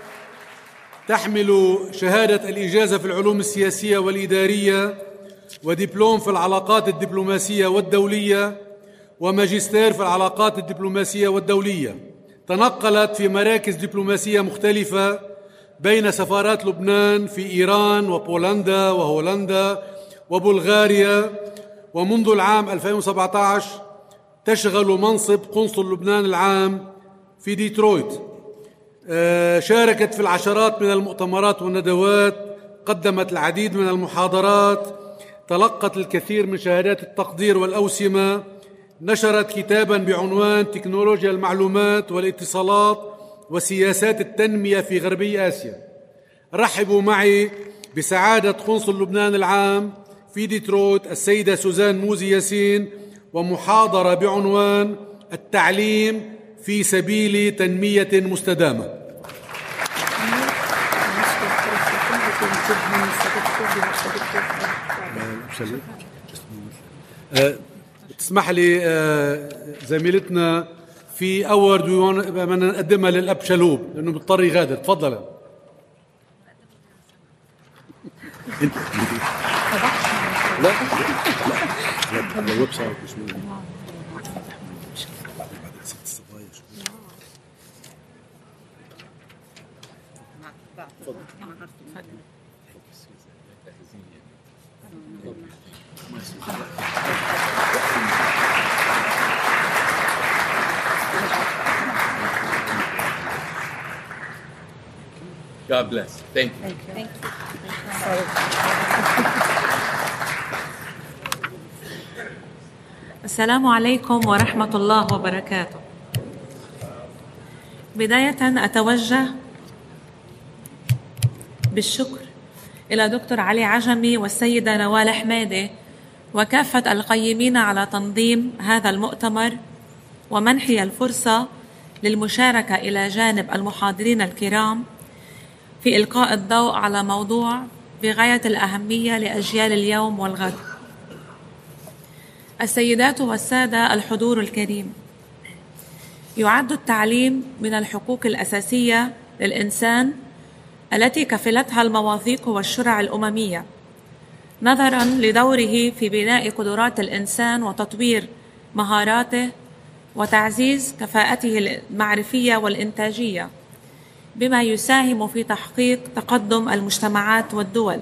تحمل شهادة الإجازة في العلوم السياسية والإدارية، ودبلوم في العلاقات الدبلوماسية والدولية، وماجستير في العلاقات الدبلوماسية والدولية. تنقلت في مراكز دبلوماسية مختلفة بين سفارات لبنان في إيران وبولندا وهولندا وبلغاريا، ومنذ العام 2017 تشغل منصب قنصل لبنان العام في ديترويت. شاركت في العشرات من المؤتمرات والندوات، قدمت العديد من المحاضرات، تلقت الكثير من شهادات التقدير والأوسمة، نشرت كتاباً بعنوان تكنولوجيا المعلومات والاتصالات وسياسات التنمية في غربي آسيا. رحبوا معي بسعادة قنصل لبنان العام في ديترويت السيدة سوزان موزي ياسين، ومحاضرة بعنوان التعليم في سبيل تنمية مستدامة. تسمح لي زميلتنا في أورد بدنا نقدمها للأب شلهوب لأنه بيضطر يغادر. تفضل. لا الويب سايت مش God bless. Thank you. Thank you. السلام عليكم ورحمة الله وبركاته. بداية أتوجه بالشكر إلى دكتور علي عجمي والسيدة نوال حمادة وكافة القيمين على تنظيم هذا المؤتمر ومنحي الفرصة للمشاركة إلى جانب المحاضرين الكرام في إلقاء الضوء على موضوع بغاية الأهمية لأجيال اليوم والغد. السيدات والسادة الحضور الكريم، يعد التعليم من الحقوق الأساسية للإنسان التي كفلتها المواثيق والشرع الأممية، نظراً لدوره في بناء قدرات الإنسان وتطوير مهاراته وتعزيز كفاءته المعرفية والإنتاجية، بما يساهم في تحقيق تقدم المجتمعات والدول.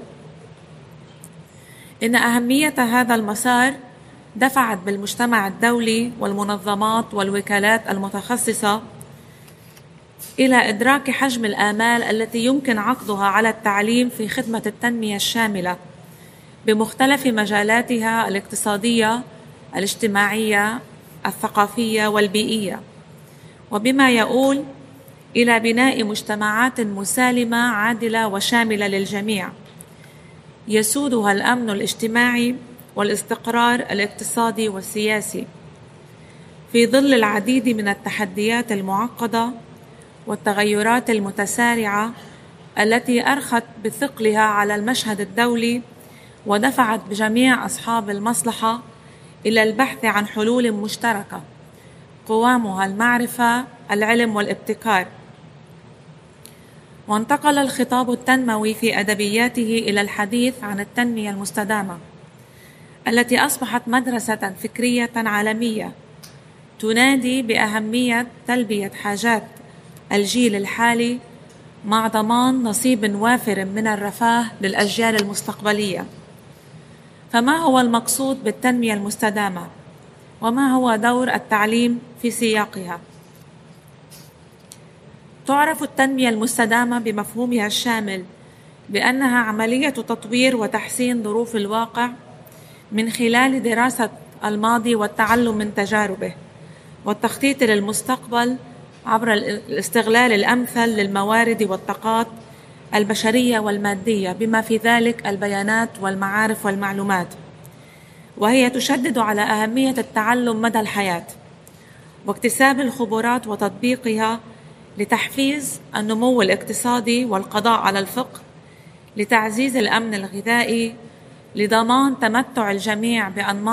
إن أهمية هذا المسار دفعت بالمجتمع الدولي والمنظمات والوكالات المتخصصة إلى إدراك حجم الآمال التي يمكن عقدها على التعليم في خدمة التنمية الشاملة بمختلف مجالاتها الاقتصادية، الاجتماعية، الثقافية والبيئية، وبما يؤول إلى بناء مجتمعات مسالمة عادلة وشاملة للجميع يسودها الأمن الاجتماعي والاستقرار الاقتصادي والسياسي في ظل العديد من التحديات المعقدة والتغيرات المتسارعة التي أرخت بثقلها على المشهد الدولي ودفعت بجميع أصحاب المصلحة إلى البحث عن حلول مشتركة قوامها المعرفة، العلم والابتكار. وانتقل الخطاب التنموي في أدبياته إلى الحديث عن التنمية المستدامة التي أصبحت مدرسة فكرية عالمية تنادي بأهمية تلبية حاجات الجيل الحالي مع ضمان نصيب وافر من الرفاه للأجيال المستقبلية. فما هو المقصود بالتنمية المستدامة؟ وما هو دور التعليم في سياقها؟ تعرف التنمية المستدامة بمفهومها الشامل بأنها عملية تطوير وتحسين ظروف الواقع من خلال دراسة الماضي والتعلم من تجاربه والتخطيط للمستقبل عبر الاستغلال الأمثل للموارد والطاقات البشرية والمادية بما في ذلك البيانات والمعارف والمعلومات. وهي تشدد على أهمية التعلم مدى الحياة واكتساب الخبرات وتطبيقها لتحفيز النمو الاقتصادي والقضاء على الفقر، لتعزيز الأمن الغذائي، لضمان تمتع الجميع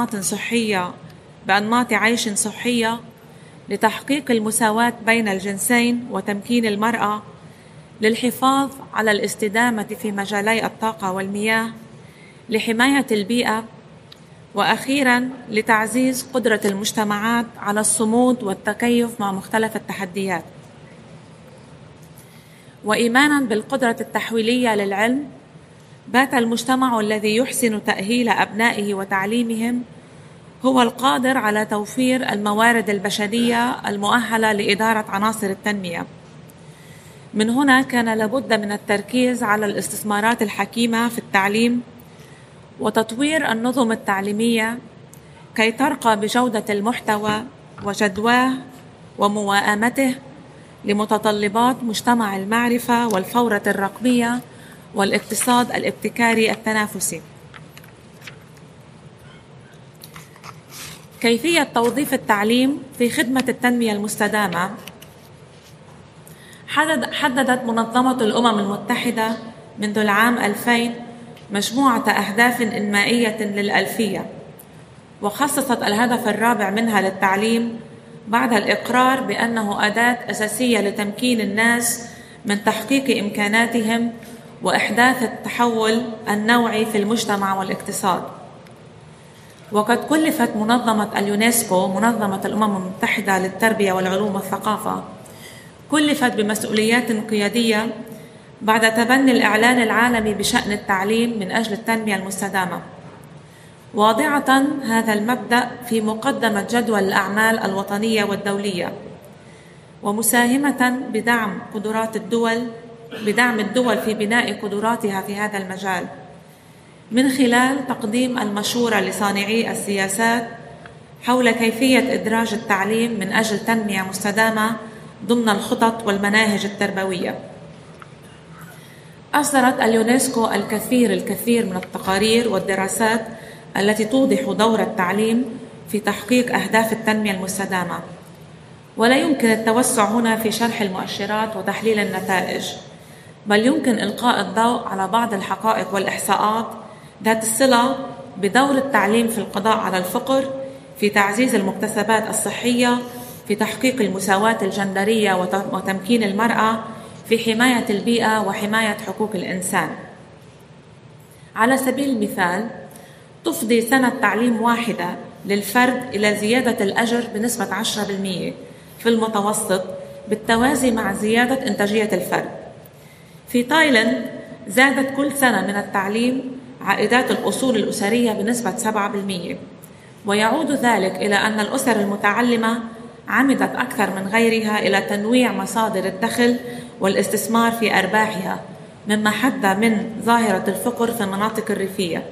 بأنماط عيش صحية، لتحقيق المساواة بين الجنسين وتمكين المرأة، للحفاظ على الاستدامة في مجالي الطاقة والمياه، لحماية البيئة، وأخيراً لتعزيز قدرة المجتمعات على الصمود والتكيف مع مختلف التحديات. وإيماناً بالقدرة التحويلية للعلم، بات المجتمع الذي يحسن تأهيل أبنائه وتعليمهم هو القادر على توفير الموارد البشرية المؤهلة لإدارة عناصر التنمية. من هنا كان لابد من التركيز على الاستثمارات الحكيمة في التعليم وتطوير النظم التعليمية كي ترقى بجودة المحتوى وجدواه ومواءمته لمتطلبات مجتمع المعرفة والفورة الرقمية والاقتصاد الابتكاري التنافسي. كيفية توظيف التعليم في خدمة التنمية المستدامة. حددت منظمة الأمم المتحدة منذ العام 2000 مجموعة أهداف إنمائية للألفية، وخصصت الهدف الرابع منها للتعليم بعد الإقرار بأنه أداة أساسية لتمكين الناس من تحقيق إمكاناتهم وإحداث التحول النوعي في المجتمع والاقتصاد. وقد كلفت منظمة اليونسكو، منظمة الأمم المتحدة للتربية والعلوم والثقافة، كلفت بمسؤوليات قيادية بعد تبني الإعلان العالمي بشأن التعليم من أجل التنمية المستدامة، واضعة هذا المبدأ في مقدمة جدول الأعمال الوطنية والدولية، ومساهمة بدعم الدول في بناء قدراتها في هذا المجال من خلال تقديم المشورة لصانعي السياسات حول كيفية إدراج التعليم من أجل تنمية مستدامة ضمن الخطط والمناهج التربوية. أصدرت اليونسكو الكثير من التقارير والدراسات التي توضح دور التعليم في تحقيق أهداف التنمية المستدامة، ولا يمكن التوسع هنا في شرح المؤشرات وتحليل النتائج، بل يمكن إلقاء الضوء على بعض الحقائق والإحصاءات ذات الصلة بدور التعليم في القضاء على الفقر، في تعزيز المكتسبات الصحية، في تحقيق المساواة الجندرية وتمكين المرأة، في حماية البيئة وحماية حقوق الإنسان. على سبيل المثال، تفضي سنة تعليم واحدة للفرد إلى زيادة الأجر بنسبة 10% في المتوسط، بالتوازي مع زيادة إنتاجية الفرد. في تايلاند زادت كل سنة من التعليم عائدات الأصول الأسرية بنسبة 7%، ويعود ذلك إلى أن الأسر المتعلمة عمدت أكثر من غيرها إلى تنويع مصادر الدخل والاستثمار في أرباحها، مما حد من ظاهرة الفقر في المناطق الريفية.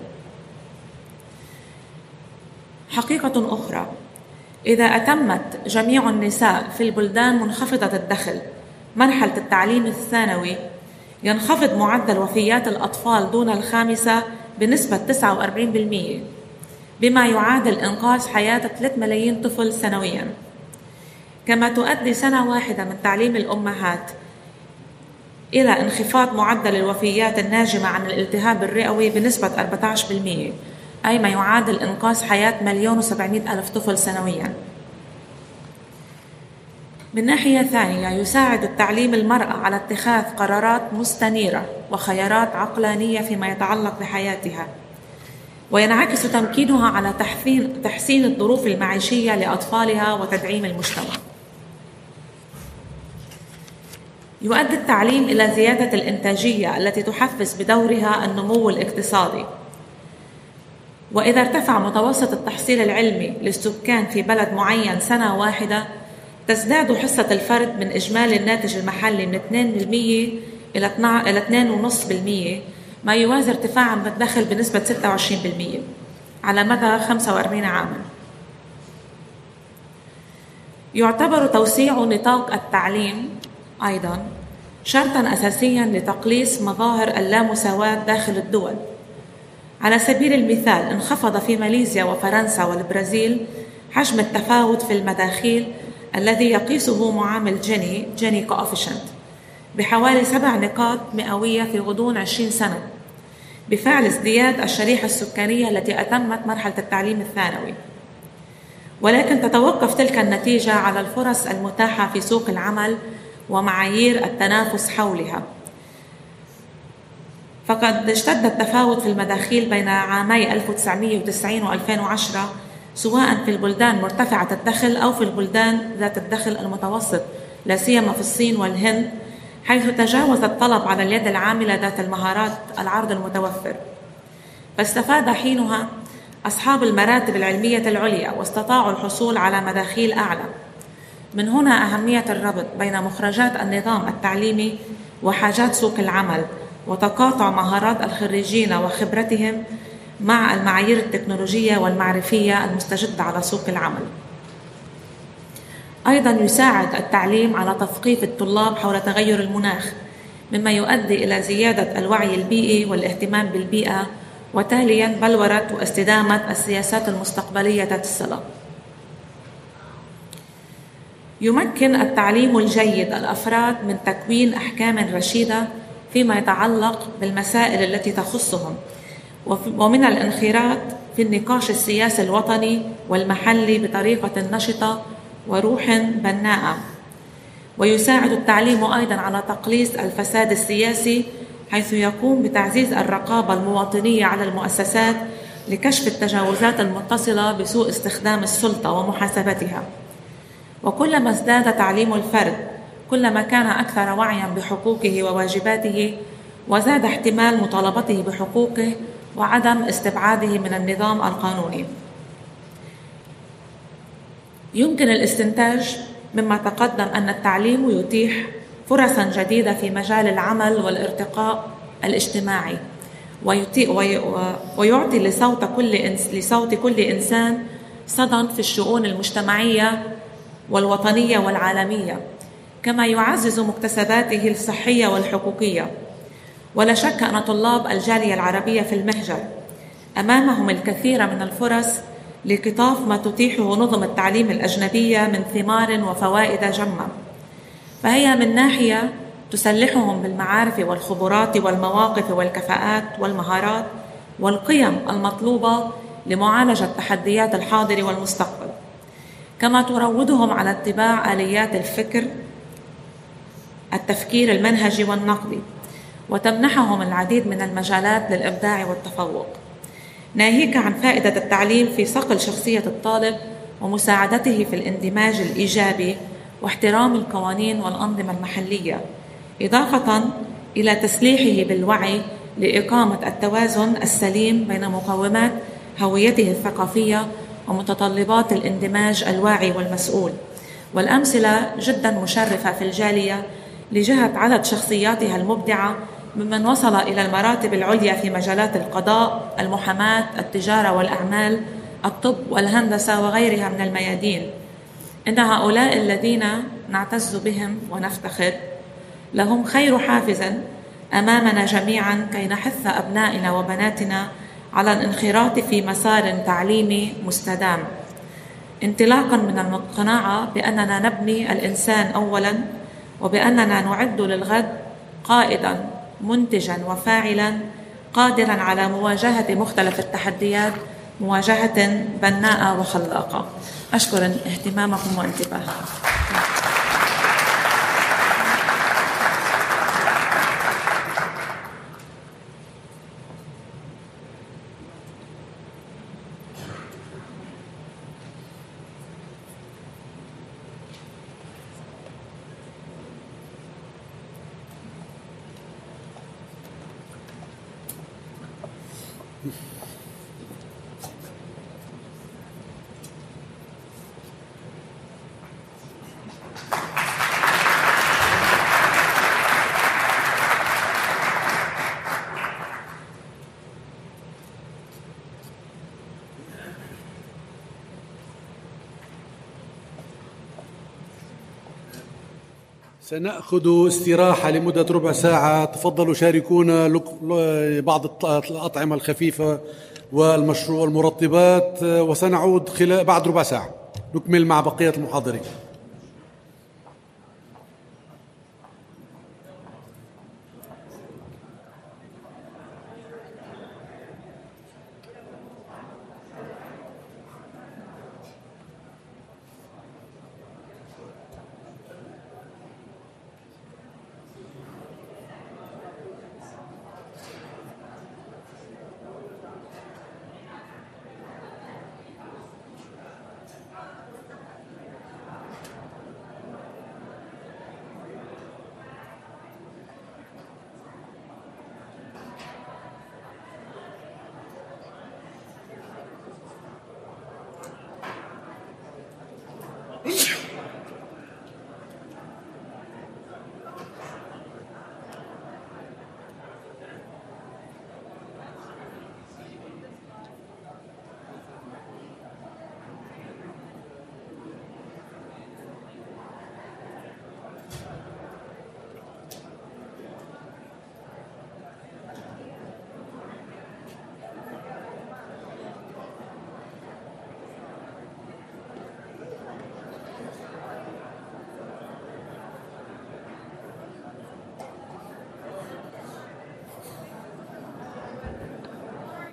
حقيقة أخرى، إذا أتمت جميع النساء في البلدان منخفضة الدخل مرحلة التعليم الثانوي، ينخفض معدل وفيات الأطفال دون الخامسة بنسبة 49%، بما يعادل إنقاذ حياة 3 ملايين طفل سنوياً. كما تؤدي سنة واحدة من تعليم الأمهات إلى انخفاض معدل الوفيات الناجمة عن الالتهاب الرئوي بنسبة 14%، أي ما يعادل إنقاذ حياة 1,700,000 طفل سنوياً. من ناحية ثانية، يساعد التعليم المرأة على اتخاذ قرارات مستنيرة وخيارات عقلانية فيما يتعلق بحياتها، وينعكس تمكينها على تحسين الظروف المعيشية لأطفالها وتدعيم المجتمع. يؤدي التعليم إلى زيادة الإنتاجية التي تحفز بدورها النمو الاقتصادي. وإذا ارتفع متوسط التحصيل العلمي للسكان في بلد معين سنة واحدة، تزداد حصة الفرد من إجمالي الناتج المحلي من 2% إلى 2.5%، ما يوازي ارتفاعا بالدخل بنسبة 26% على مدى 45 عاما. يعتبر توسيع نطاق التعليم أيضا شرطا أساسيا لتقليص مظاهر اللامساواة داخل الدول. على سبيل المثال، انخفض في ماليزيا وفرنسا والبرازيل حجم التفاوت في المداخيل الذي يقيسه معامل جيني كوفيشنت بحوالي 7 نقاط مئوية في غضون 20 سنة، بفعل ازدياد الشريحة السكانية التي أتمت مرحلة التعليم الثانوي. ولكن تتوقف تلك النتيجة على الفرص المتاحة في سوق العمل ومعايير التنافس حولها. فقد اشتد التفاوت في المداخيل بين عامي 1990 و2010، سواء في البلدان مرتفعة الدخل أو في البلدان ذات الدخل المتوسط، لا سيما في الصين والهند، حيث تجاوز الطلب على اليد العاملة ذات المهارات العرض المتوفر. فاستفاد حينها أصحاب المراتب العلمية العليا واستطاعوا الحصول على مداخيل أعلى. من هنا أهمية الربط بين مخرجات النظام التعليمي وحاجات سوق العمل، وتقاطع مهارات الخريجين وخبرتهم مع المعايير التكنولوجية والمعرفية المستجدة على سوق العمل. أيضا يساعد التعليم على تثقيف الطلاب حول تغير المناخ، مما يؤدي إلى زيادة الوعي البيئي والاهتمام بالبيئة، وتاليا بلورة واستدامة السياسات المستقبلية ذات الصلة. يمكن التعليم الجيد الأفراد من تكوين أحكام رشيدة فيما يتعلق بالمسائل التي تخصهم، ومن الانخراط في النقاش السياسي الوطني والمحلي بطريقة نشطة وروح بناءة. ويساعد التعليم أيضا على تقليص الفساد السياسي، حيث يقوم بتعزيز الرقابة المواطنية على المؤسسات لكشف التجاوزات المتصلة بسوء استخدام السلطة ومحاسبتها. وكلما ازداد تعليم الفرد، كلما كان أكثر وعيا بحقوقه وواجباته، وزاد احتمال مطالبته بحقوقه وعدم استبعاده من النظام القانوني. يمكن الاستنتاج مما تقدم أن التعليم يتيح فرصا جديدة في مجال العمل والارتقاء الاجتماعي، ويعطي لصوت كل إنسان صدى في الشؤون المجتمعية والوطنية والعالمية، كما يعزز مكتسباته الصحية والحقوقية. ولا شك أن طلاب الجالية العربية في المهجر أمامهم الكثير من الفرص لقطاف ما تتيحه نظم التعليم الأجنبية من ثمار وفوائد جمة. فهي من ناحية تسلحهم بالمعارف والخبرات والمواقف والكفاءات والمهارات والقيم المطلوبة لمعالجة تحديات الحاضر والمستقبل، كما تروضهم على اتباع آليات التفكير المنهجي والنقدي، وتمنحهم العديد من المجالات للإبداع والتفوق، ناهيك عن فائدة التعليم في صقل شخصية الطالب ومساعدته في الاندماج الإيجابي واحترام القوانين والأنظمة المحلية، إضافة إلى تسليحه بالوعي لإقامة التوازن السليم بين مقومات هويته الثقافية ومتطلبات الاندماج الواعي والمسؤول. والأمثلة جدا مشرفة في الجالية لجهة عدد شخصياتها المبدعة ممن وصل إلى المراتب العليا في مجالات القضاء، المحاماة، التجارة والأعمال، الطب والهندسة وغيرها من الميادين. إن هؤلاء الذين نعتز بهم ونفتخر لهم خير حافز أمامنا جميعا كي نحث أبنائنا وبناتنا على الانخراط في مسار تعليمي مستدام، انطلاقا من القناعة بأننا نبني الإنسان أولا، وبأننا نعد للغد قائدا منتجا وفاعلا قادرا على مواجهة مختلف التحديات مواجهة بناءة وخلاقة. أشكر اهتمامكم وانتباهكم. سنأخذ استراحة لمدة ربع ساعة. تفضلوا شاركونا بعض الأطعمة الخفيفة والمشروع والمرطبات، وسنعود بعد ربع ساعة نكمل مع بقية المحاضرين.